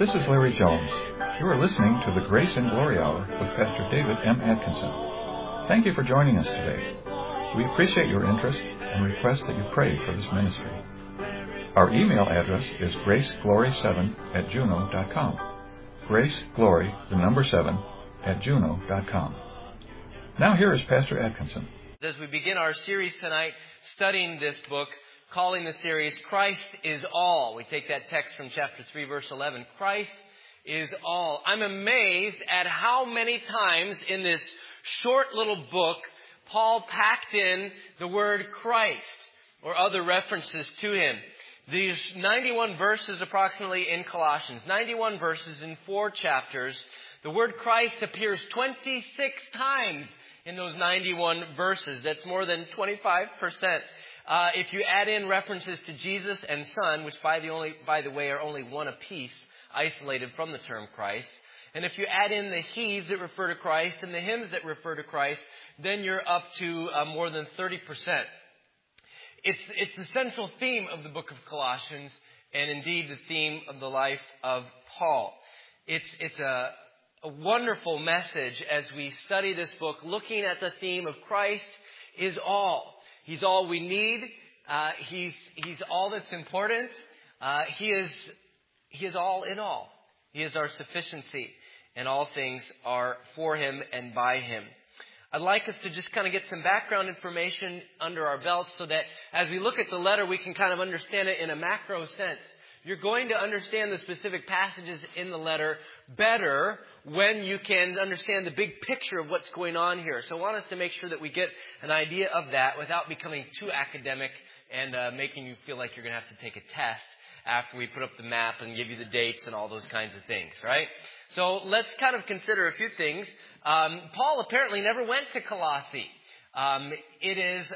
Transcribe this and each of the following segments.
This is Larry Jones. You are listening to the Grace and Glory Hour with Pastor David M. Atkinson. Thank you for joining us today. We appreciate your interest and request that you pray for this ministry. Our email address is graceglory7@juno.com. Graceglory, the number 7, @juno.com. Now here is Pastor Atkinson. As we begin our series tonight, studying this book, calling the series Christ is All. We take that text from chapter 3, verse 11. Christ is all. I'm amazed at how many times in this short little book, Paul packed in the word Christ or other references to him. These 91 verses approximately in Colossians, 91 verses in 4 chapters. The word Christ appears 26 times in those 91 verses. That's more than 25%. If you add in references to Jesus and Son, which by the way are only one apiece, isolated from the term Christ, and if you add in the he's that refer to Christ and the hymns that refer to Christ, then you're up to more than 30%. It's the central theme of the book of Colossians, and indeed the theme of the life of Paul. It's a wonderful message as we study this book, looking at the theme of Christ is all. He's all we need. He's all that's important. He is all in all. He is our sufficiency, and all things are for him and by him. I'd like us to just kind of get some background information under our belts so that as we look at the letter, we can kind of understand it in a macro sense. You're going to understand the specific passages in the letter better when you can understand the big picture of what's going on here. So I want us to make sure that we get an idea of that without becoming too academic and making you feel like you're going to have to take a test after we put up the map and give you the dates and all those kinds of things, right? So let's kind of consider a few things. Paul apparently never went to Colossae. It is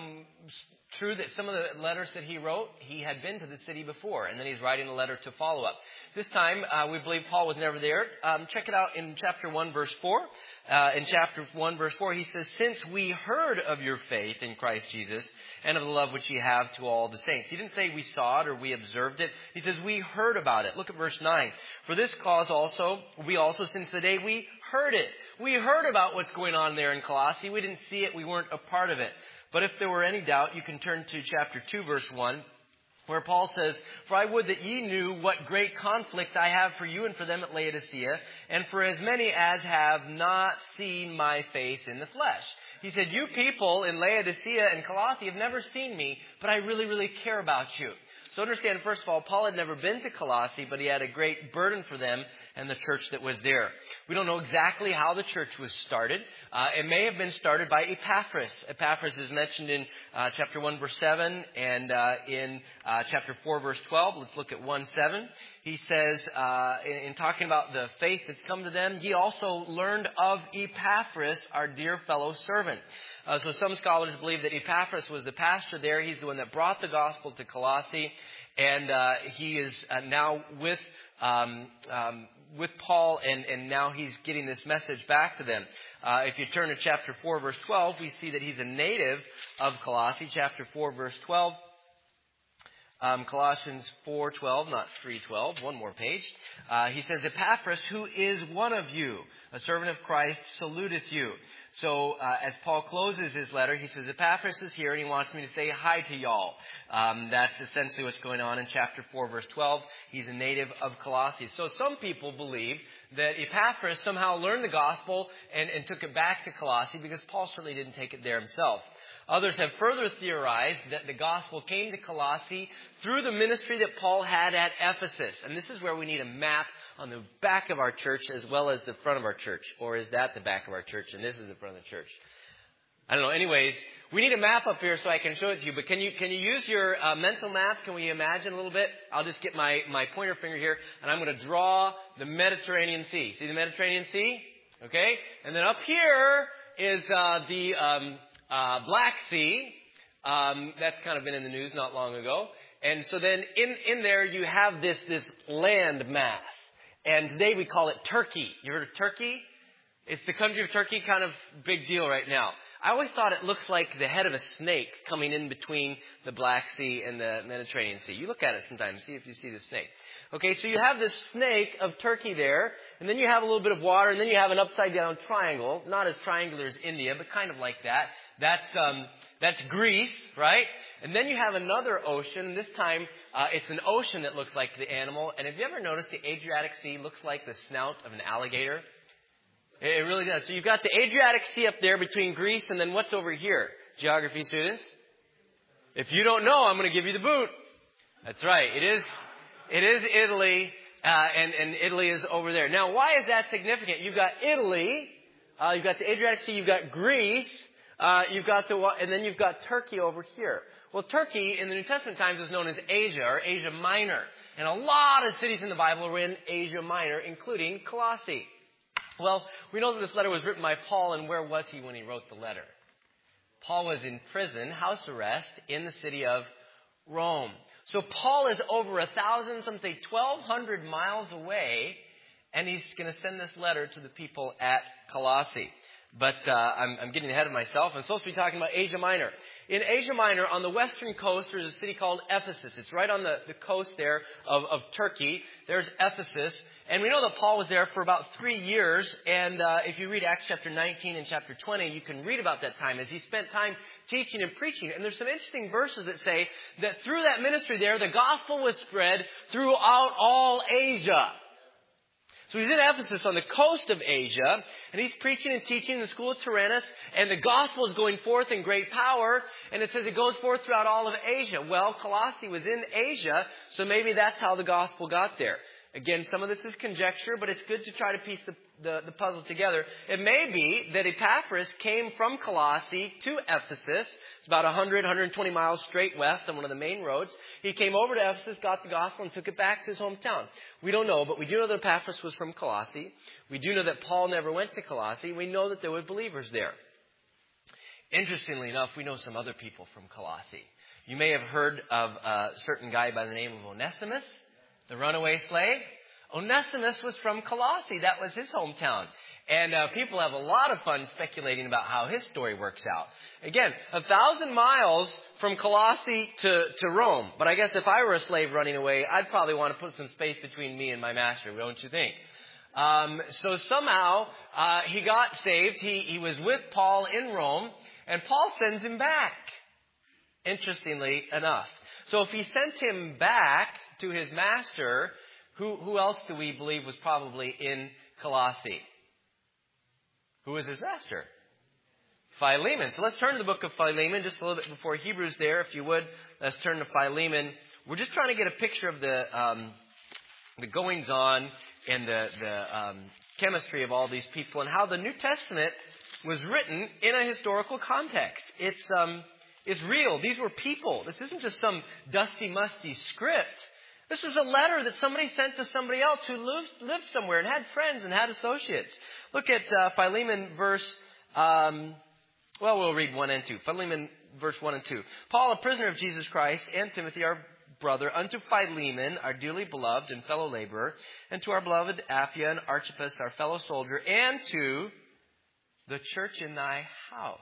true that some of the letters that he wrote, he had been to the city before, and then he's writing a letter to follow up. This time, we believe Paul was never there. Check it out in chapter 1, verse 4. In chapter 1, verse 4, he says, "Since we heard of your faith in Christ Jesus and of the love which ye have to all the saints." He didn't say we saw it or we observed it. He says we heard about it. Look at verse 9. "For this cause also, we also, since the day we heard it." We heard about what's going on there in Colossae. We didn't see it. We weren't a part of it. But if there were any doubt, you can turn to chapter 2, verse 1, where Paul says, "For I would that ye knew what great conflict I have for you and for them at Laodicea, and for as many as have not seen my face in the flesh." He said, you people in Laodicea and Colossae have never seen me, but I really, really care about you. So understand, first of all, Paul had never been to Colossae, but he had a great burden for them and the church that was there. We don't know exactly how the church was started. It may have been started by Epaphras. Epaphras is mentioned in chapter 1, verse 7, and in chapter 4, verse 12. Let's look at 1:7. He says, in talking about the faith that's come to them, "Ye also learned of Epaphras, our dear fellow servant." So some scholars believe that Epaphras was the pastor there. He's the one that brought the gospel to Colossae. And he is now with Paul, and now he's getting this message back to them. If you turn to chapter 4, verse 12, we see that he's a native of Colossae. Chapter 4, verse 12. Colossians 4:12, not 3:12, one more page. He says, "Epaphras, who is one of you, a servant of Christ, saluteth you." So as Paul closes his letter, he says, Epaphras is here and he wants me to say hi to y'all. That's essentially what's going on in chapter 4, verse 12. He's a native of Colossae. So some people believe that Epaphras somehow learned the gospel and took it back to Colossae, because Paul certainly didn't take it there himself. Others have further theorized that the gospel came to Colossae through the ministry that Paul had at Ephesus. And this is where we need a map on the back of our church as well as the front of our church. Or is that the back of our church and this is the front of the church? I don't know. Anyways, we need a map up here so I can show it to you. But can you use your mental map? Can we imagine a little bit? I'll just get my pointer finger here, and I'm going to draw the Mediterranean Sea. See the Mediterranean Sea? Okay? And then up here is the Black Sea. That's kind of been in the news not long ago. And so then in there you have this land mass. And today we call it Turkey. You heard of Turkey? It's the country of Turkey, kind of big deal right now. I always thought it looks like the head of a snake coming in between the Black Sea and the Mediterranean Sea. You look at it sometimes, see if you see the snake. Okay, so you have this snake of Turkey there, and then you have a little bit of water, and then you have an upside-down triangle. Not as triangular as India, but kind of like that. That's Greece, right? And then you have another ocean. This time, it's an ocean that looks like the animal. And have you ever noticed the Adriatic Sea looks like the snout of an alligator? It really does. So you've got the Adriatic Sea up there between Greece, and then what's over here? Geography students? If you don't know, I'm going to give you the boot. That's right. It is Italy, and Italy is over there. Now, why is that significant? You've got Italy, you've got the Adriatic Sea, you've got Greece, and then you've got Turkey over here. Well, Turkey in the New Testament times is known as Asia or Asia Minor. And a lot of cities in the Bible are in Asia Minor, including Colossae. Well, we know that this letter was written by Paul, and where was he when he wrote the letter? Paul was in prison, house arrest, in the city of Rome. So Paul is over 1,000, some say 1,200 miles away, and he's going to send this letter to the people at Colossae. But I'm getting ahead of myself. I'm supposed to be talking about Asia Minor. In Asia Minor, on the western coast, there's a city called Ephesus. It's right on the coast there of Turkey. There's Ephesus. And we know that Paul was there for about 3 years. And if you read Acts chapter 19 and chapter 20, you can read about that time as he spent time teaching and preaching. And there's some interesting verses that say that through that ministry there, the gospel was spread throughout all Asia. So he's in Ephesus on the coast of Asia, and he's preaching and teaching in the school of Tyrannus, and the gospel is going forth in great power, and it says it goes forth throughout all of Asia. Well, Colossae was in Asia, so maybe that's how the gospel got there. Again, some of this is conjecture, but it's good to try to piece the puzzle together. It may be that Epaphras came from Colossae to Ephesus. It's about 120 miles straight west on one of the main roads. He came over to Ephesus, got the gospel, and took it back to his hometown. We don't know, but we do know that Epaphras was from Colossae. We do know that Paul never went to Colossae. We know that there were believers there. Interestingly enough, we know some other people from Colossae. You may have heard of a certain guy by the name of Onesimus, the runaway slave. Onesimus was from Colossae. That was his hometown. And people have a lot of fun speculating about how his story works out. Again, 1,000 miles from Colossae to Rome. But I guess if I were a slave running away, I'd probably want to put some space between me and my master, don't you think? So somehow he got saved. He was with Paul in Rome, and Paul sends him back, interestingly enough. So if he sent him back to his master, who else do we believe was probably in Colossae? Who was his master? Philemon. So let's turn to the book of Philemon just a little bit before Hebrews there, if you would. Let's turn to Philemon. We're just trying to get a picture of the goings-on and the chemistry of all these people and how the New Testament was written in a historical context. It's real. These were people. This isn't just some dusty-musty script. This is a letter that somebody sent to somebody else who lived somewhere and had friends and had associates. Look at Philemon verse, we'll read 1 and 2. Philemon verse 1 and 2. Paul, a prisoner of Jesus Christ, and Timothy, our brother, unto Philemon, our dearly beloved and fellow laborer, and to our beloved Apphia and Archippus, our fellow soldier, and to the church in thy house.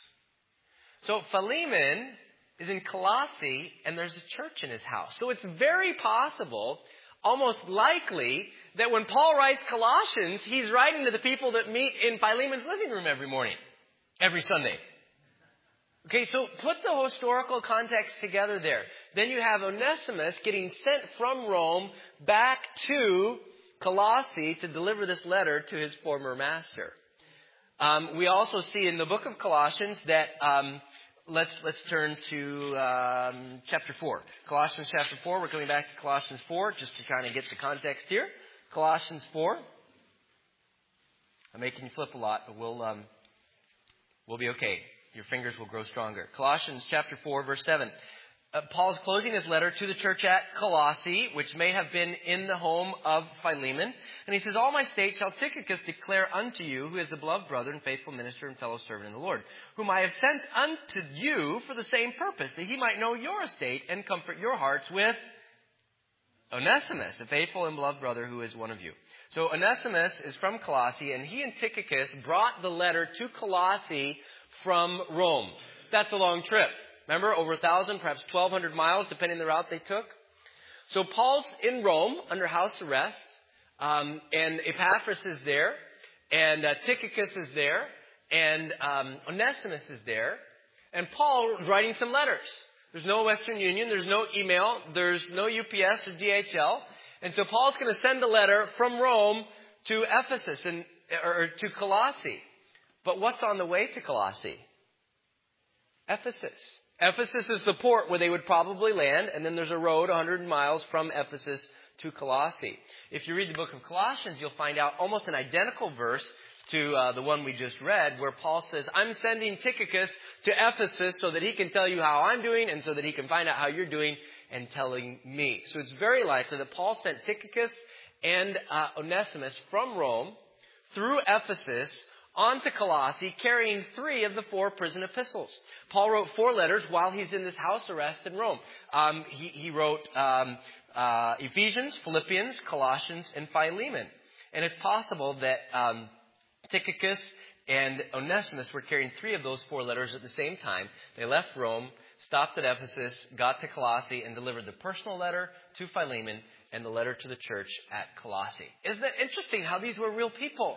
So Philemon is in Colossae, and there's a church in his house. So it's very possible, almost likely, that when Paul writes Colossians, he's writing to the people that meet in Philemon's living room every morning, every Sunday. Okay, so put the historical context together there. Then you have Onesimus getting sent from Rome back to Colossae to deliver this letter to his former master. We also see in the book of Colossians that... Let's turn to chapter 4. Colossians chapter 4. We're coming back to Colossians 4 just to kind of get the context here. Colossians 4. I'm making you flip a lot, but we'll be okay. Your fingers will grow stronger. Colossians chapter 4, verse 7. Paul's closing his letter to the church at Colossae, which may have been in the home of Philemon. And he says, All my state shall Tychicus declare unto you, who is a beloved brother and faithful minister and fellow servant in the Lord, whom I have sent unto you for the same purpose, that he might know your estate and comfort your hearts with Onesimus, a faithful and beloved brother who is one of you. So Onesimus is from Colossae, and he and Tychicus brought the letter to Colossae from Rome. That's a long trip. Remember, over 1,000, perhaps 1,200 miles, depending on the route they took. So Paul's in Rome under house arrest, and Epaphras is there, and Tychicus is there, and Onesimus is there, and Paul is writing some letters. There's no Western Union, there's no email, there's no UPS or DHL, and so Paul's going to send a letter from Rome to Ephesus, or to Colossae. But what's on the way to Colossae? Ephesus. Ephesus is the port where they would probably land, and then there's a road 100 miles from Ephesus to Colossae. If you read the book of Colossians, you'll find out almost an identical verse to the one we just read, where Paul says, I'm sending Tychicus to Ephesus so that he can tell you how I'm doing and so that he can find out how you're doing and telling me. So it's very likely that Paul sent Tychicus and Onesimus from Rome through Ephesus on to Colossae, carrying 3 of the 4 prison epistles. Paul wrote 4 letters while he's in this house arrest in Rome. He wrote Ephesians, Philippians, Colossians, and Philemon. And it's possible that Tychicus and Onesimus were carrying 3 of those 4 letters at the same time. They left Rome, stopped at Ephesus, got to Colossae, and delivered the personal letter to Philemon and the letter to the church at Colossae. Isn't it interesting how these were real people?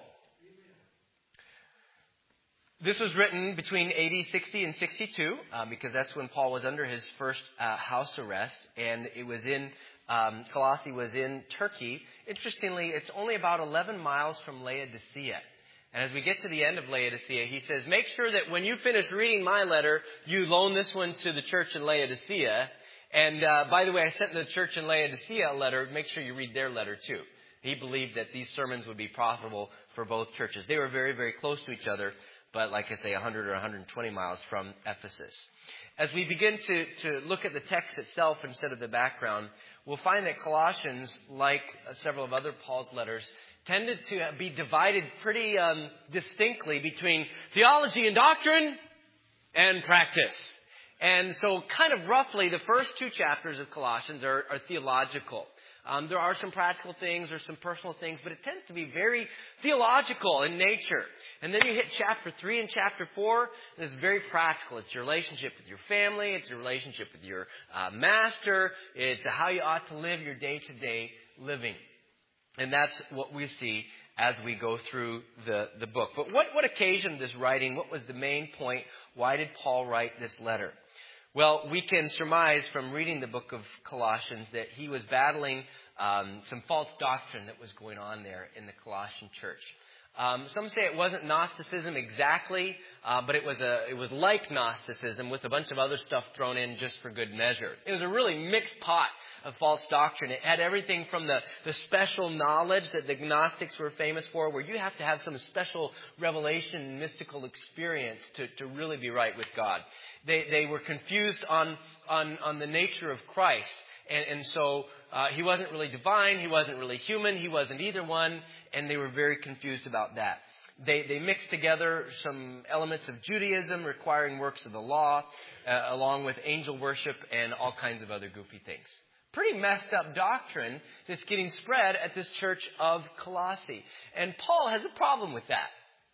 This was written between AD 60 and 62, because that's when Paul was under his first house arrest, and it was in Colossae was in Turkey. Interestingly, it's only about 11 miles from Laodicea. And as we get to the end of Laodicea, he says, make sure that when you finish reading my letter, you loan this one to the church in Laodicea. And by the way, I sent the church in Laodicea a letter. Make sure you read their letter too. He believed that these sermons would be profitable for both churches. They were very, very close to each other, but like I say, 100 or 120 miles from Ephesus. As we begin to look at the text itself instead of the background, we'll find that Colossians, like several of other Paul's letters, tended to be divided pretty distinctly between theology and doctrine and practice. And so kind of roughly the first 2 chapters of Colossians are theological. There are some practical things, there's some personal things, but it tends to be very theological in nature. And then you hit chapter 3 and chapter 4, and it's very practical. It's your relationship with your family, it's your relationship with your master, it's how you ought to live your day-to-day living. And that's what we see as we go through the book. But what occasioned this writing? What was the main point? Why did Paul write this letter? Well, we can surmise from reading the book of Colossians that he was battling some false doctrine that was going on there in the Colossian church. Some say it wasn't Gnosticism exactly, but it was like Gnosticism with a bunch of other stuff thrown in just for good measure. It was a really mixed pot of false doctrine. It had everything from the special knowledge that the Gnostics were famous for, where you have to have some special revelation and mystical experience to really be right with God. They were confused on the nature of Christ. And so he wasn't really divine, he wasn't really human, he wasn't either one, and they were very confused about that. They mixed together some elements of Judaism requiring works of the law, along with angel worship and all kinds of other goofy things. Pretty messed up doctrine that's getting spread at this church of Colossae. And Paul has a problem with that.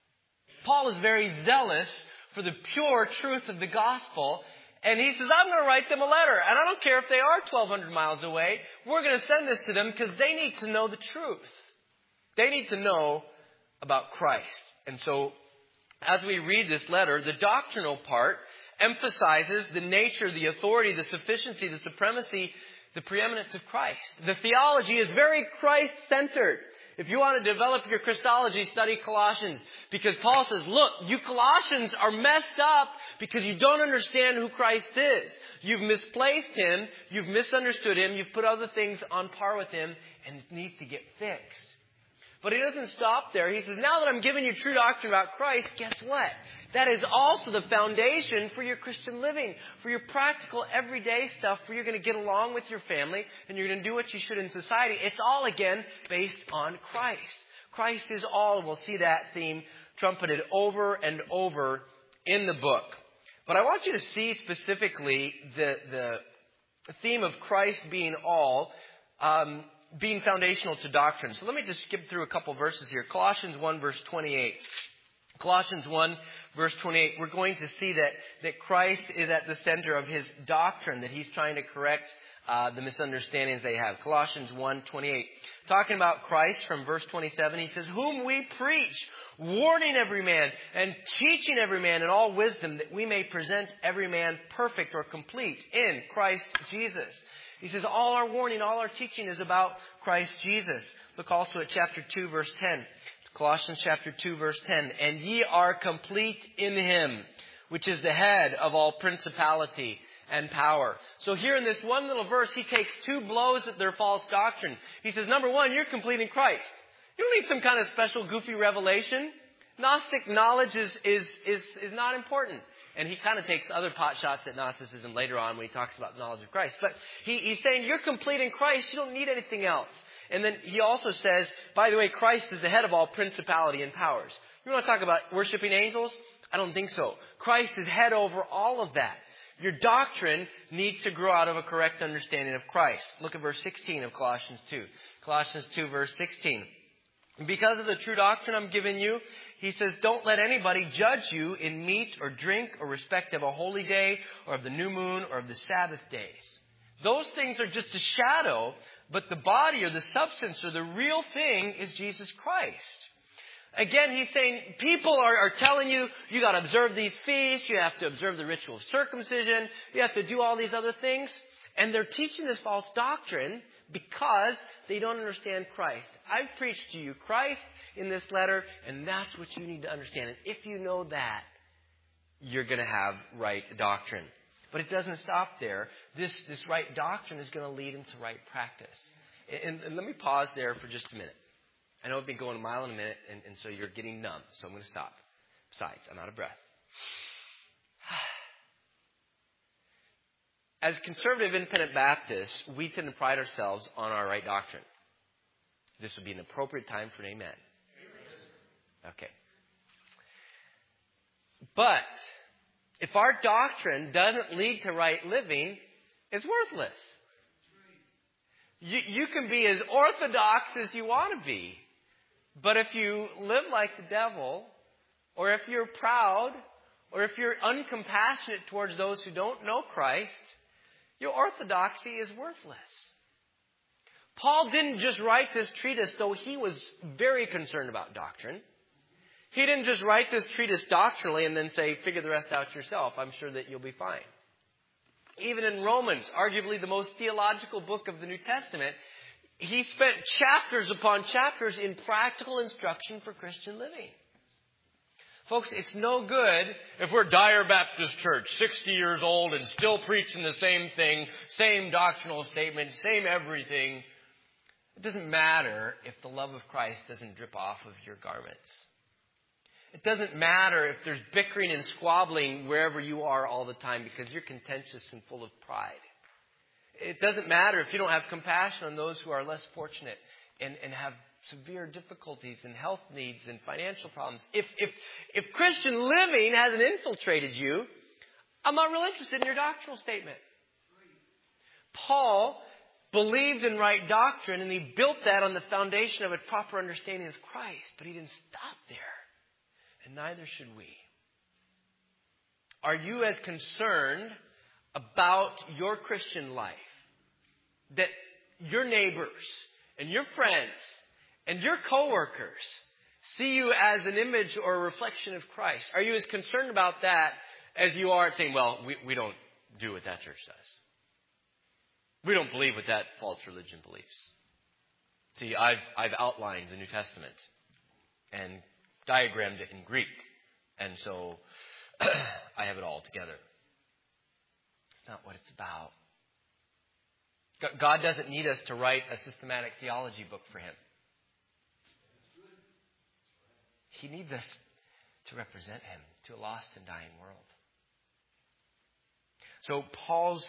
Paul is very zealous for the pure truth of the gospel. And he says, I'm going to write them a letter. And I don't care if they are 1,200 miles away. We're going to send this to them because they need to know the truth. They need to know about Christ. And so as we read this letter, the doctrinal part emphasizes the nature, the authority, the sufficiency, the supremacy, the preeminence of Christ. The theology is very Christ-centered. If you want to develop your Christology, study Colossians. Because Paul says, look, you Colossians are messed up because you don't understand who Christ is. You've misplaced Him. You've misunderstood Him. You've put other things on par with Him. And it needs to get fixed. But he doesn't stop there. He says, now that I'm giving you true doctrine about Christ, guess what? That is also the foundation for your Christian living, for your practical everyday stuff, where you're going to get along with your family and you're going to do what you should in society. It's all, again, based on Christ. Christ is all, and we'll see that theme trumpeted over and over in the book. But I want you to see specifically the theme of Christ being all, being foundational to doctrine. So let me just skip through a couple verses here. Colossians 1 verse 28. Colossians 1, verse 28, we're going to see that Christ is at the center of his doctrine, that he's trying to correct the misunderstandings they have. Colossians 1, 28. Talking about Christ from verse 27, he says, whom we preach, warning every man and teaching every man in all wisdom, that we may present every man perfect or complete in Christ Jesus. He says all our warning, all our teaching is about Christ Jesus. Look also at chapter 2, verse 10. Colossians chapter 2, verse 10. And ye are complete in him, which is the head of all principality and power. So here in this one little verse, he takes two blows at their false doctrine. He says, number one, you're complete in Christ. You don't need some kind of special goofy revelation. Gnostic knowledge is not important. And he kind of takes other pot shots at Gnosticism later on when he talks about the knowledge of Christ. But he's saying you're complete in Christ. You don't need anything else. And then he also says, by the way, Christ is the head of all principality and powers. You want to talk about worshiping angels? I don't think so. Christ is head over all of that. Your doctrine needs to grow out of a correct understanding of Christ. Look at verse 16 of Colossians 2. Colossians 2, verse 16. Because of the true doctrine I'm giving you, he says, don't let anybody judge you in meat or drink or respect of a holy day or of the new moon or of the Sabbath days. Those things are just a shadow, but the body or the substance or the real thing is Jesus Christ. Again, he's saying people are telling you, you got to observe these feasts, you have to observe the ritual of circumcision, you have to do all these other things. And they're teaching this false doctrine because they don't understand Christ. I've preached to you Christ in this letter, and that's what you need to understand. And if you know that, you're going to have right doctrine. But it doesn't stop there. This right doctrine is going to lead into right practice. And let me pause there for just a minute. I know I've been going a mile in a minute, and so you're getting numb, so I'm going to stop. Besides, I'm out of breath. As conservative independent Baptists, we tend to pride ourselves on our right doctrine. This would be an appropriate time for an amen. Okay. But if our doctrine doesn't lead to right living, it's worthless. You can be as orthodox as you want to be. But if you live like the devil, or if you're proud, or if you're uncompassionate towards those who don't know Christ, your orthodoxy is worthless. Paul didn't just write this treatise, though he was very concerned about doctrine. He didn't just write this treatise doctrinally and then say, figure the rest out yourself. I'm sure that you'll be fine. Even in Romans, arguably the most theological book of the New Testament, he spent chapters upon chapters in practical instruction for Christian living. Folks, it's no good if we're Dyer Baptist Church, 60 years old and still preaching the same thing, same doctrinal statement, same everything. It doesn't matter if the love of Christ doesn't drip off of your garments. It doesn't matter if there's bickering and squabbling wherever you are all the time because you're contentious and full of pride. It doesn't matter if you don't have compassion on those who are less fortunate and have severe difficulties and health needs and financial problems. If Christian living hasn't infiltrated you, I'm not real interested in your doctrinal statement. Paul believed in right doctrine and he built that on the foundation of a proper understanding of Christ, but he didn't stop there. And neither should we. Are you as concerned about your Christian life that your neighbors and your friends and your coworkers see you as an image or a reflection of Christ? Are you as concerned about that as you are saying, well, we don't do what that church does. We don't believe what that false religion believes. See, I've outlined the New Testament and diagrammed it in Greek. And so I have it all together. It's not what it's about. God doesn't need us to write a systematic theology book for him. He needs us to represent him to a lost and dying world. So Paul's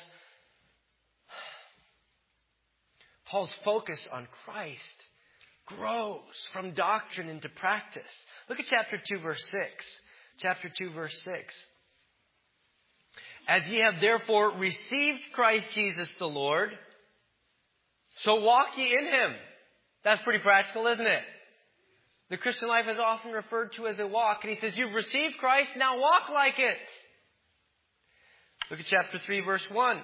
focus on Christ grows from doctrine into practice. Look at chapter 2, verse 6. Chapter 2, verse 6. As ye have therefore received Christ Jesus the Lord, so walk ye in him. That's pretty practical, isn't it? The Christian life is often referred to as a walk. And he says, you've received Christ, now walk like it. Look at chapter 3, verse 1.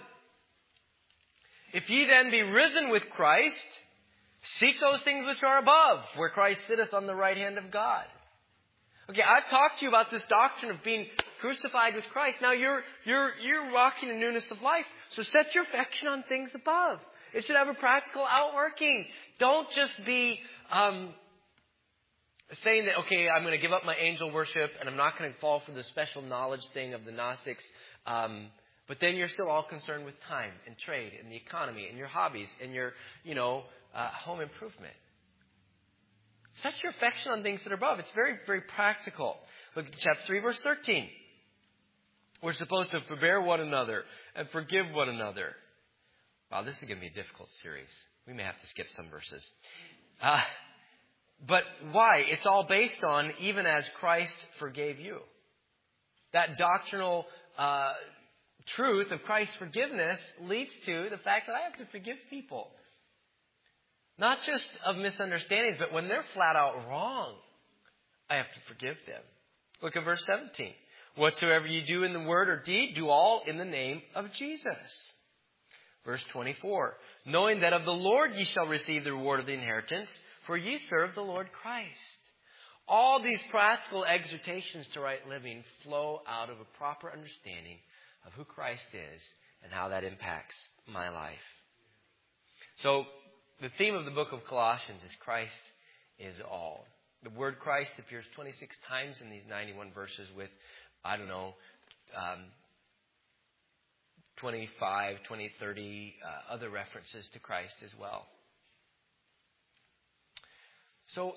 If ye then be risen with Christ, seek those things which are above, where Christ sitteth on the right hand of God. Okay, I've talked to you about this doctrine of being crucified with Christ. Now you're walking in newness of life. So set your affection on things above. It should have a practical outworking. Don't just be saying that, okay, I'm going to give up my angel worship and I'm not going to fall for the special knowledge thing of the Gnostics. But then you're still all concerned with time and trade and the economy and your hobbies and your, home improvement. Set your affection on things that are above. It's very, very practical. Look at chapter 3, verse 13. We're supposed to forbear one another and forgive one another. Wow, this is going to be a difficult series. We may have to skip some verses. But why? It's all based on even as Christ forgave you. That doctrinal truth of Christ's forgiveness leads to the fact that I have to forgive people. Not just of misunderstandings, but when they're flat out wrong, I have to forgive them. Look at verse 17. Whatsoever ye do in the word or deed, do all in the name of Jesus. Verse 24. Knowing that of the Lord ye shall receive the reward of the inheritance, for ye serve the Lord Christ. All these practical exhortations to right living flow out of a proper understanding of who Christ is and how that impacts my life. So, the theme of the book of Colossians is Christ is all. The word Christ appears 26 times in these 91 verses with, 25, 20, 30 other references to Christ as well. So,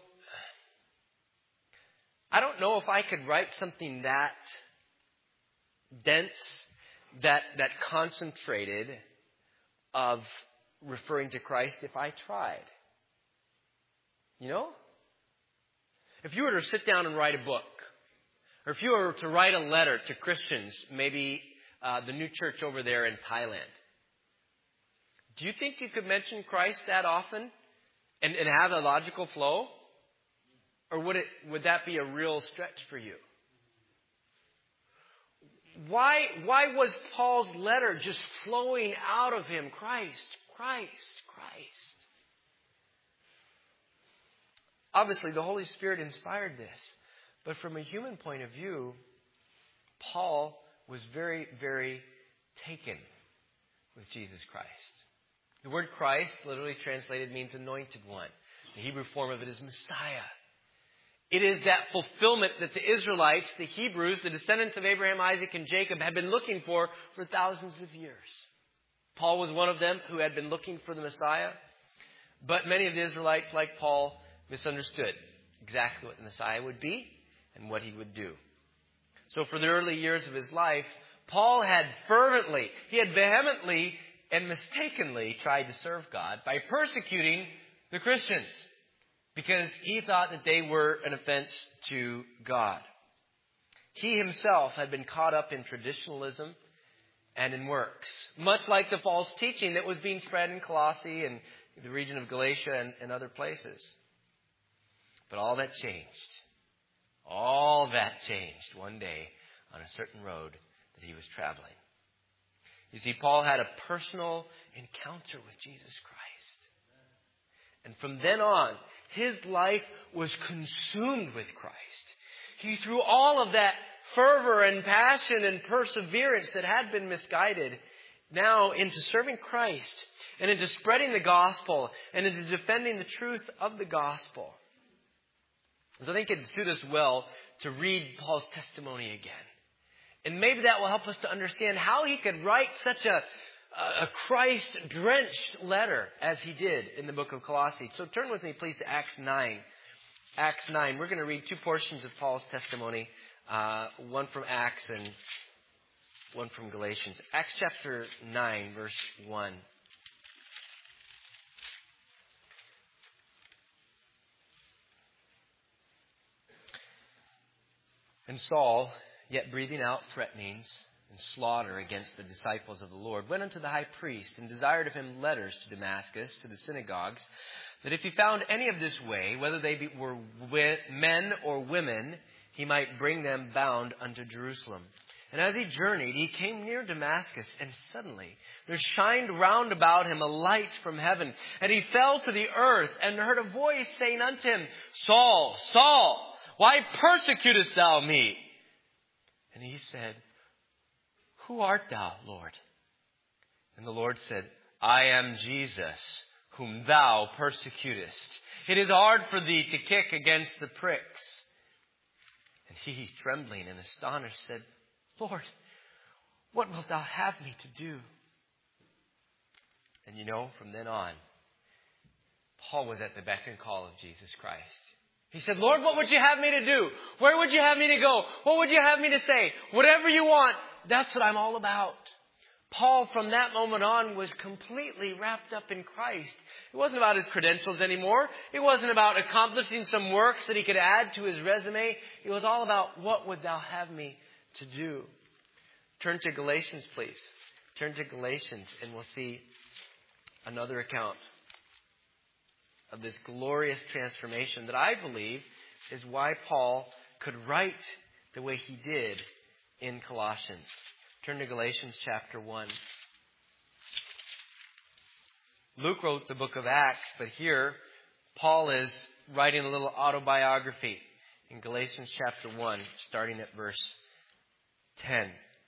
I don't know if I could write something that dense, that concentrated of referring to Christ if I tried. If you were to sit down and write a book, or if you were to write a letter to Christians, maybe the new church over there in Thailand, do you think you could mention Christ that often and have a logical flow? Or would that be a real stretch for you? Why was Paul's letter just flowing out of him? Christ, Christ, Christ. Obviously, the Holy Spirit inspired this. But from a human point of view, Paul was very, very taken with Jesus Christ. The word Christ, literally translated, means anointed one. The Hebrew form of it is Messiah. It is that fulfillment that the Israelites, the Hebrews, the descendants of Abraham, Isaac, and Jacob had been looking for thousands of years. Paul was one of them who had been looking for the Messiah. But many of the Israelites, like Paul, misunderstood exactly what the Messiah would be and what he would do. So for the early years of his life, Paul had vehemently and mistakenly tried to serve God by persecuting the Christians, because he thought that they were an offense to God. He himself had been caught up in traditionalism and in works, much like the false teaching that was being spread in Colossae and the region of Galatia and other places. But all that changed. All that changed one day on a certain road that he was traveling. You see, Paul had a personal encounter with Jesus Christ. And from then on, his life was consumed with Christ. He threw all of that fervor and passion and perseverance that had been misguided now into serving Christ and into spreading the gospel and into defending the truth of the gospel. So I think it'd suit us well to read Paul's testimony again. And maybe that will help us to understand how he could write such a Christ-drenched letter as he did in the book of Colossae. So turn with me, please, to Acts 9. Acts 9. We're going to read two portions of Paul's testimony, one from Acts and one from Galatians. Acts chapter 9, verse 1. And Saul, yet breathing out threatenings and slaughter against the disciples of the Lord, went unto the high priest and desired of him letters to Damascus, to the synagogues, that if he found any of this way, whether they were men or women, he might bring them bound unto Jerusalem. And as he journeyed, he came near Damascus, and suddenly there shined round about him a light from heaven. And he fell to the earth, and heard a voice saying unto him, Saul, Saul, why persecutest thou me? And he said, Who art thou, Lord? And the Lord said, I am Jesus, whom thou persecutest. It is hard for thee to kick against the pricks. And he, trembling and astonished, said, Lord, what wilt thou have me to do? And from then on, Paul was at the beck and call of Jesus Christ. He said, Lord, what would you have me to do? Where would you have me to go? What would you have me to say? Whatever you want, that's what I'm all about. Paul, from that moment on, was completely wrapped up in Christ. It wasn't about his credentials anymore. It wasn't about accomplishing some works that he could add to his resume. It was all about, what would thou have me to do? Turn to Galatians, please. Turn to Galatians, and we'll see another account of this glorious transformation that I believe is why Paul could write the way he did in Colossians. Turn to Galatians chapter 1. Luke wrote the book of Acts, but here Paul is writing a little autobiography in Galatians chapter 1, starting at verse 10.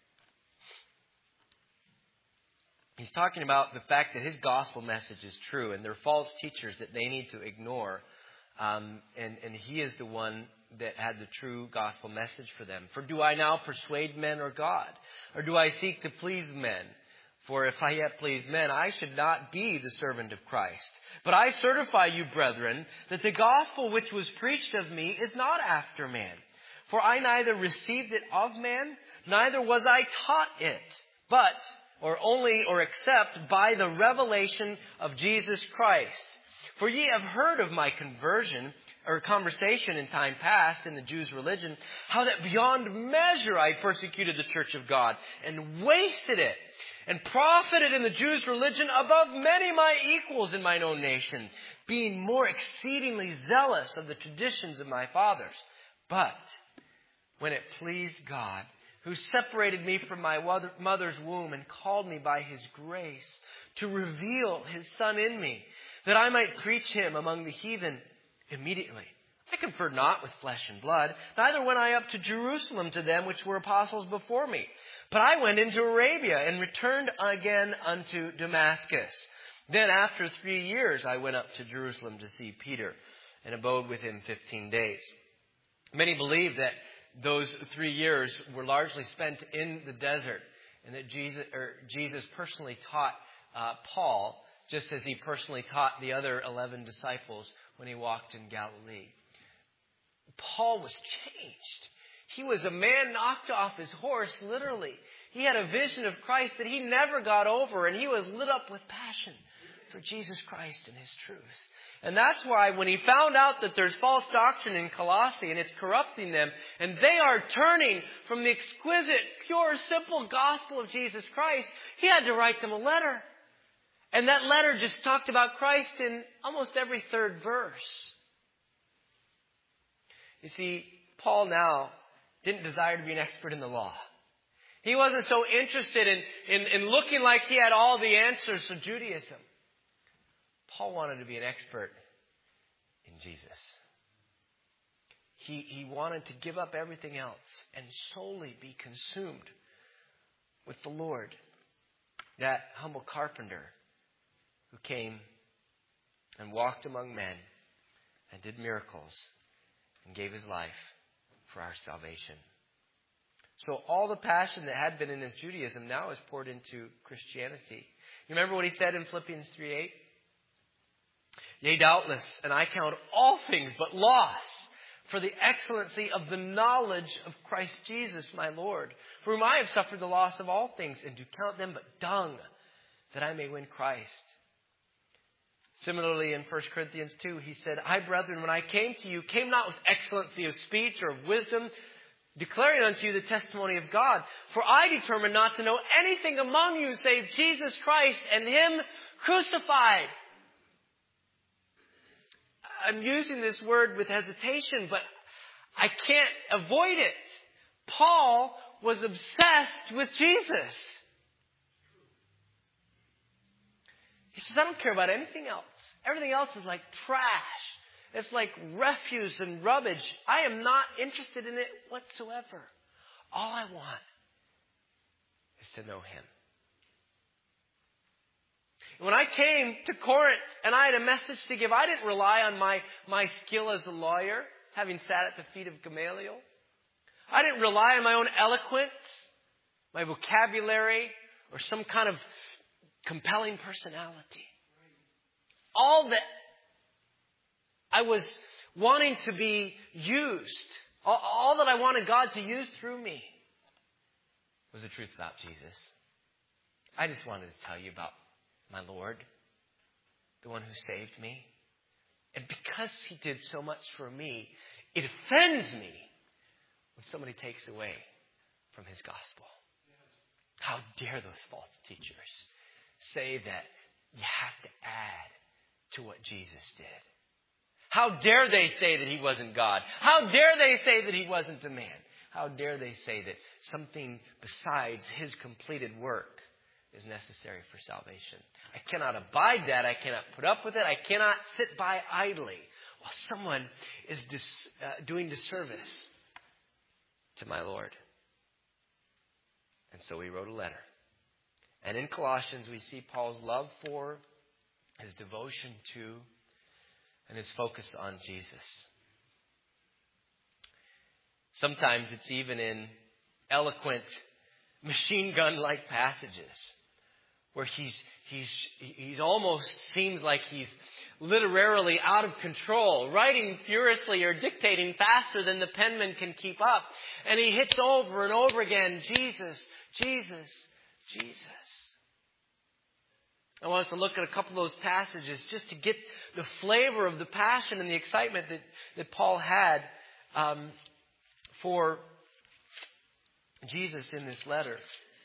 He's talking about the fact that his gospel message is true, and there are false teachers that they need to ignore. And he is the one that had the true gospel message for them. For do I now persuade men or God? Or do I seek to please men? For if I yet please men, I should not be the servant of Christ. But I certify you, brethren, that the gospel which was preached of me is not after man. For I neither received it of man, neither was I taught it, but except by the revelation of Jesus Christ. For ye have heard of my conversation in time past in the Jews' religion, how that beyond measure I persecuted the church of God, and wasted it, and profited in the Jews' religion above many my equals in mine own nation, being more exceedingly zealous of the traditions of my fathers. But when it pleased God, who separated me from my mother's womb and called me by his grace to reveal his Son in me, that I might preach him among the heathen, immediately I conferred not with flesh and blood, neither went I up to Jerusalem to them which were apostles before me. But I went into Arabia and returned again unto Damascus. Then after 3 years I went up to Jerusalem to see Peter, and abode with him 15 days. Many believe that those 3 years were largely spent in the desert, and that Jesus personally taught Paul, just as he personally taught the other 11 disciples when he walked in Galilee. Paul was changed. He was a man knocked off his horse, literally. He had a vision of Christ that he never got over, and he was lit up with passion for Jesus Christ and his truth. And that's why when he found out that there's false doctrine in Colossae and it's corrupting them, and they are turning from the exquisite, pure, simple gospel of Jesus Christ, he had to write them a letter. And that letter just talked about Christ in almost every third verse. You see, Paul now didn't desire to be an expert in the law. He wasn't so interested in looking like he had all the answers to Judaism. Paul wanted to be an expert in Jesus. He wanted to give up everything else and solely be consumed with the Lord, that humble carpenter who came and walked among men and did miracles and gave his life for our salvation. So all the passion that had been in his Judaism now is poured into Christianity. You remember what he said in Philippians 3:8? Yea, doubtless, and I count all things but loss for the excellency of the knowledge of Christ Jesus, my Lord, for whom I have suffered the loss of all things, and do count them but dung, that I may win Christ. Similarly, in 1 Corinthians 2, he said, I, brethren, when I came to you, came not with excellency of speech or of wisdom, declaring unto you the testimony of God. For I determined not to know anything among you save Jesus Christ and Him crucified. I'm using this word with hesitation, but I can't avoid it. Paul was obsessed with Jesus. He says, I don't care about anything else. Everything else is like trash. It's like refuse and rubbish. I am not interested in it whatsoever. All I want is to know Him. When I came to Corinth and I had a message to give, I didn't rely on my skill as a lawyer, having sat at the feet of Gamaliel. I didn't rely on my own eloquence, my vocabulary, or some kind of compelling personality. All that I was wanting to be used, all that I wanted God to use through me, was the truth about Jesus. I just wanted to tell you about my Lord, the one who saved me. And because He did so much for me, it offends me when somebody takes away from His gospel. How dare those false teachers say that you have to add to what Jesus did? How dare they say that He wasn't God? How dare they say that He wasn't a man? How dare they say that something besides His completed work is necessary for salvation? I cannot abide that. I cannot put up with it. I cannot sit by idly while someone is doing disservice to my Lord. And so he wrote a letter. And in Colossians, we see Paul's love for, his devotion to, and his focus on Jesus. Sometimes it's even in eloquent, machine gun-like passages where he's almost seems like he's literarily out of control, writing furiously or dictating faster than the penman can keep up. And he hits over and over again, Jesus, Jesus, Jesus. I want us to look at a couple of those passages just to get the flavor of the passion and the excitement that Paul had for Jesus in this letter.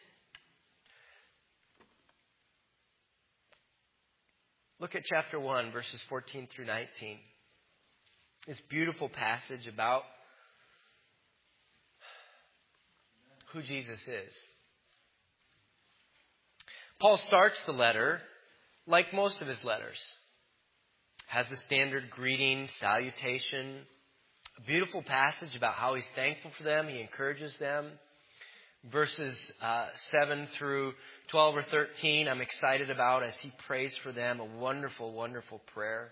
Look at chapter 1, verses 14 through 19. This beautiful passage about who Jesus is. Paul starts the letter like most of his letters. Has the standard greeting, salutation. A beautiful passage about how he's thankful for them. He encourages them. Verses 7 through 12 or 13, I'm excited about as he prays for them. A wonderful, wonderful prayer.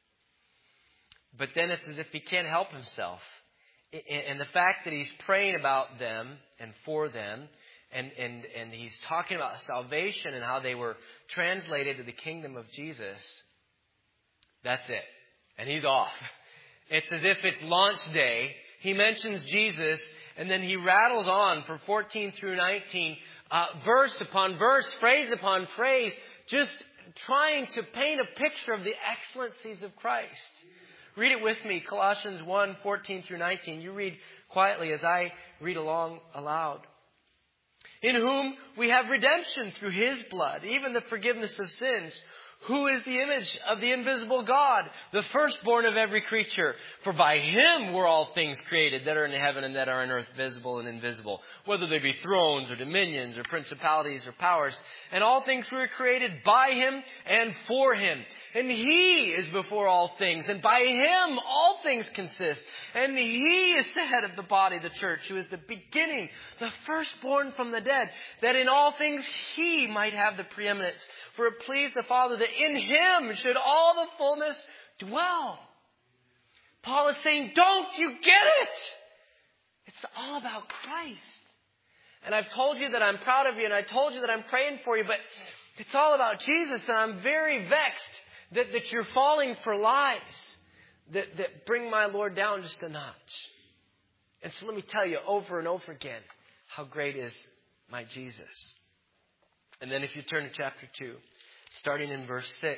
But then it's as if he can't help himself. And the fact that he's praying about them and for them, and he's talking about salvation and how they were translated to the kingdom of Jesus, that's it. And he's off. It's as if it's launch day. He mentions Jesus, and then he rattles on from 14 through 19, verse upon verse, phrase upon phrase, just trying to paint a picture of the excellencies of Christ. Read it with me, Colossians 1, 14 through 19. You read quietly as I read along aloud. In whom we have redemption through His blood, even the forgiveness of sins, who is the image of the invisible God, the firstborn of every creature. For by Him were all things created that are in heaven and that are on earth, visible and invisible, whether they be thrones or dominions or principalities or powers. And all things were created by Him and for Him. And He is before all things, and by Him all things consist. And He is the head of the body, the church, who is the beginning, the firstborn from the dead, that in all things He might have the preeminence. For it pleased the Father that in Him should all the fullness dwell. Paul is saying, don't you get it? It's all about Christ. And I've told you that I'm proud of you, and I told you that I'm praying for you, but it's all about Jesus, and I'm very vexed that you're falling for lies that bring my Lord down just a notch. And so let me tell you over and over again how great is my Jesus. And then if you turn to chapter 2, starting in verse 6,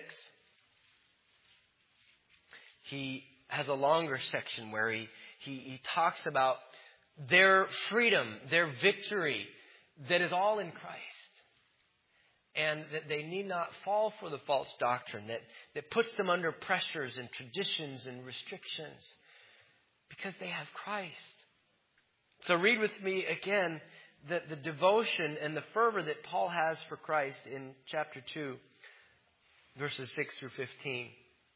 he has a longer section where he talks about their freedom, their victory, that is all in Christ. And that they need not fall for the false doctrine that puts them under pressures and traditions and restrictions, because they have Christ. So read with me again the devotion and the fervor that Paul has for Christ in chapter 2, verses 6 through 15.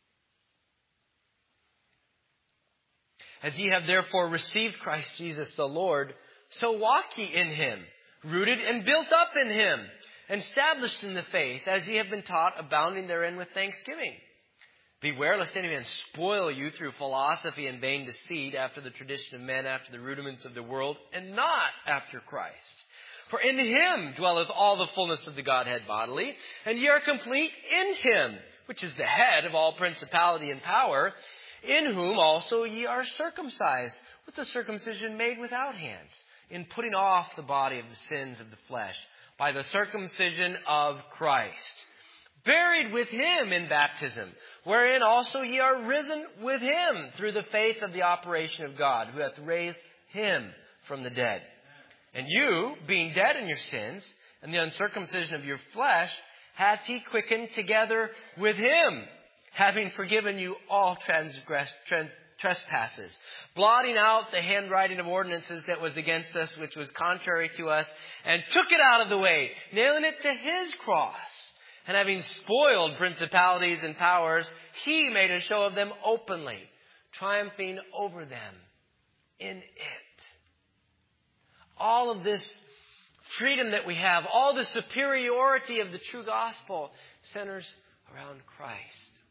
As ye have therefore received Christ Jesus the Lord, so walk ye in him, rooted and built up in him, and established in the faith, as ye have been taught, abounding therein with thanksgiving. Beware lest any man spoil you through philosophy and vain deceit, after the tradition of men, after the rudiments of the world, and not after Christ. For in him dwelleth all the fullness of the Godhead bodily, and ye are complete in him, which is the head of all principality and power, in whom also ye are circumcised, with the circumcision made without hands, in putting off the body of the sins of the flesh, by the circumcision of Christ, buried with him in baptism, wherein also ye are risen with him through the faith of the operation of God, who hath raised him from the dead. And you, being dead in your sins, and the uncircumcision of your flesh, hath he quickened together with him, having forgiven you all trespasses, blotting out the handwriting of ordinances that was against us, which was contrary to us, and took it out of the way, nailing it to his cross. And having spoiled principalities and powers, he made a show of them openly, triumphing over them in it. All of this freedom that we have, all the superiority of the true gospel, centers around Christ.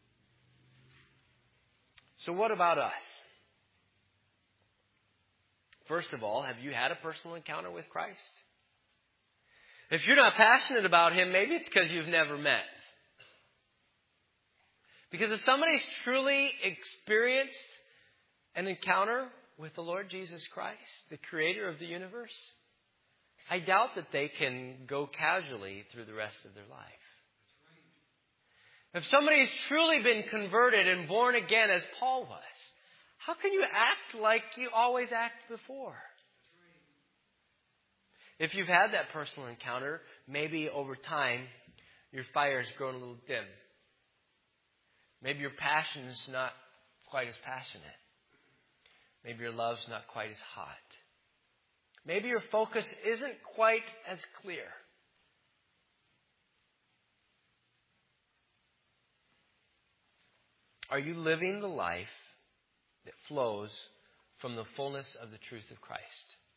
So what about us? First of all, have you had a personal encounter with Christ? If you're not passionate about him, maybe it's because you've never met. Because if somebody's truly experienced an encounter with the Lord Jesus Christ, the creator of the universe, I doubt that they can go casually through the rest of their life. If somebody's truly been converted and born again as Paul was, how can you act like you always act before? If you've had that personal encounter, maybe over time your fire's grown a little dim. Maybe your passion's not quite as passionate. Maybe your love's not quite as hot. Maybe your focus isn't quite as clear. Are you living the life that flows from the fullness of the truth of Christ?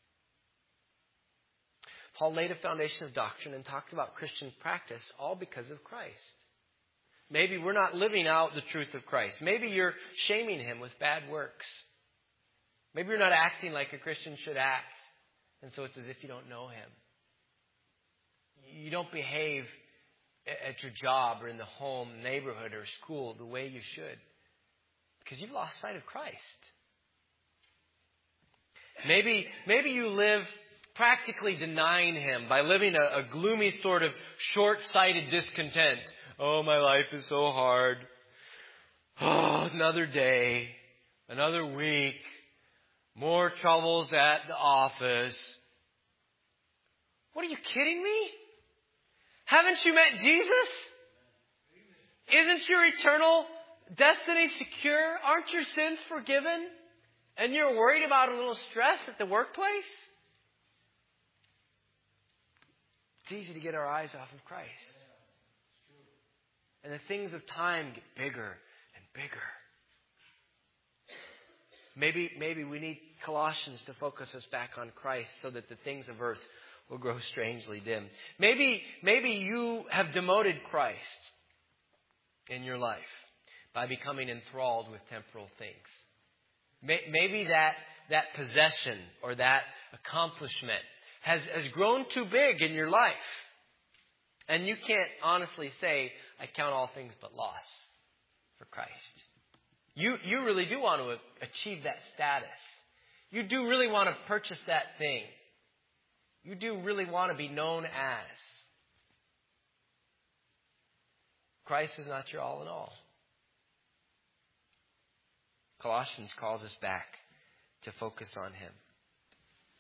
Paul laid a foundation of doctrine and talked about Christian practice, all because of Christ. Maybe we're not living out the truth of Christ. Maybe you're shaming him with bad works. Maybe you're not acting like a Christian should act, and so it's as if you don't know him. You don't behave at your job or in the home, neighborhood, or school the way you should, because you've lost sight of Christ. Maybe you live practically denying him by living a gloomy sort of short-sighted discontent. Oh, my life is so hard. Oh, another day, another week, more troubles at the office. What, are you kidding me? Haven't you met Jesus? Isn't your eternal destiny secure? Aren't your sins forgiven? And you're worried about a little stress at the workplace? It's easy to get our eyes off of Christ. And the things of time get bigger and bigger. Maybe we need Colossians to focus us back on Christ so that the things of earth will grow strangely dim. Maybe you have demoted Christ in your life by becoming enthralled with temporal things. Maybe that possession or that accomplishment has grown too big in your life. And you can't honestly say, I count all things but loss for Christ. You really do want to achieve that status. You do really want to purchase that thing. You do really want to be known as. Christ is not your all in all. Colossians calls us back to focus on him.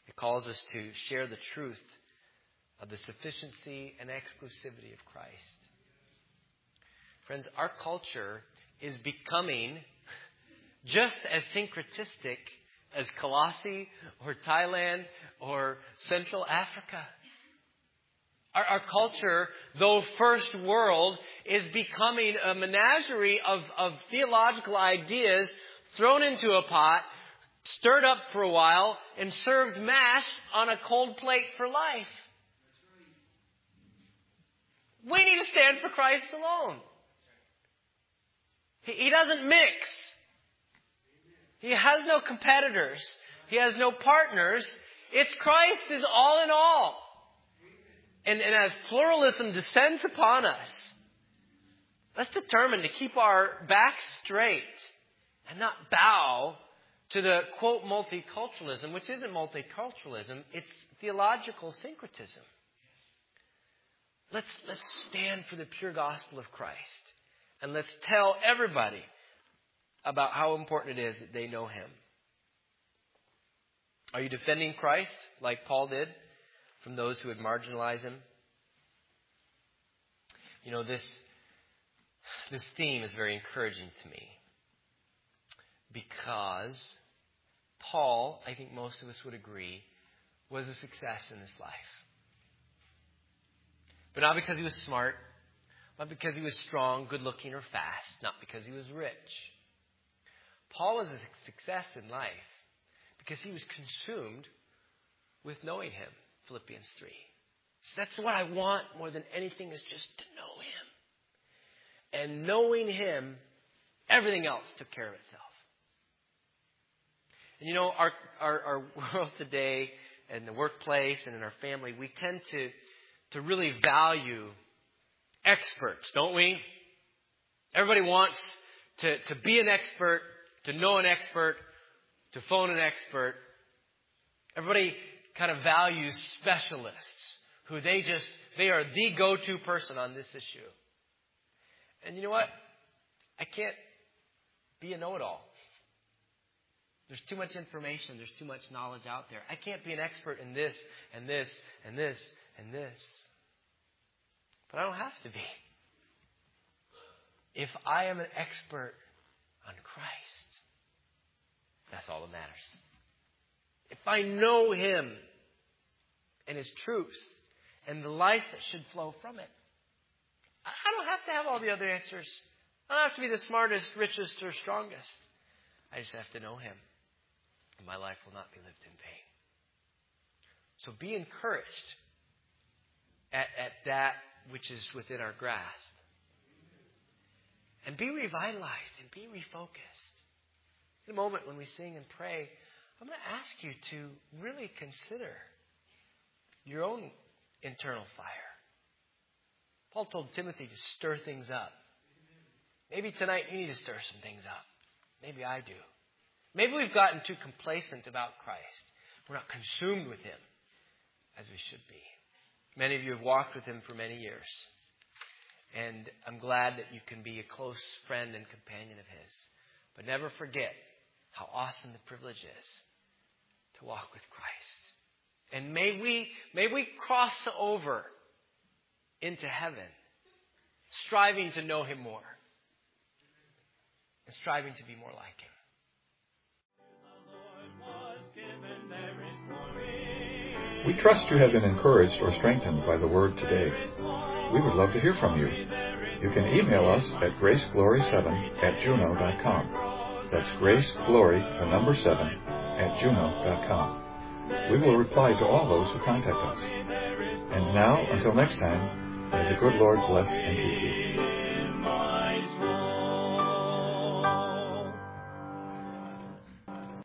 It calls us to share the truth of the sufficiency and exclusivity of Christ. Friends, our culture is becoming just as syncretistic as Colossae or Thailand or Central Africa. Our culture, though first world, is becoming a menagerie of theological ideas thrown into a pot, stirred up for a while, and served mashed on a cold plate for life. We need to stand for Christ alone. He doesn't mix. He has no competitors. He has no partners. It's Christ is all in all. And as pluralism descends upon us, let's determine to keep our backs straight and not bow to the, quote, multiculturalism, which isn't multiculturalism. It's theological syncretism. Let's stand for the pure gospel of Christ. And let's tell everybody about how important it is that they know Him. Are you defending Christ like Paul did from those who would marginalize Him? You know, this theme is very encouraging to me because Paul, I think most of us would agree, was a success in this life. But not because he was smart, not because he was strong, good-looking, or fast, not because he was rich. Paul was a success in life because he was consumed with knowing Him, Philippians 3. So that's what I want more than anything, is just to know Him. And knowing Him, everything else took care of itself. And you know, our world today, and the workplace and in our family, we tend to really value experts, don't we? Everybody wants to be an expert, to know an expert, to phone an expert. Everybody kind of values specialists who they are the go-to person on this issue. And you know what? I can't be a know-it-all. There's too much information. There's too much knowledge out there. I can't be an expert in this and this and this and this. But I don't have to be. If I am an expert on Christ, that's all that matters. If I know Him and His truth and the life that should flow from it, I don't have to have all the other answers. I don't have to be the smartest, richest, or strongest. I just have to know Him. And my life will not be lived in vain. So be encouraged at that which is within our grasp. And be revitalized and be refocused. In a moment when we sing and pray, I'm going to ask you to really consider your own internal fire. Paul told Timothy to stir things up. Maybe tonight you need to stir some things up. Maybe I do. Maybe we've gotten too complacent about Christ. We're not consumed with Him as we should be. Many of you have walked with Him for many years. And I'm glad that you can be a close friend and companion of His. But never forget how awesome the privilege is to walk with Christ. And may we cross over into heaven, striving to know Him more. And striving to be more like Him. We trust you have been encouraged or strengthened by the Word today. We would love to hear from you. You can email us at graceglory7@juno.com. That's graceglory7@juno.com. We will reply to all those who contact us. And now, until next time, may the good Lord bless and keep you.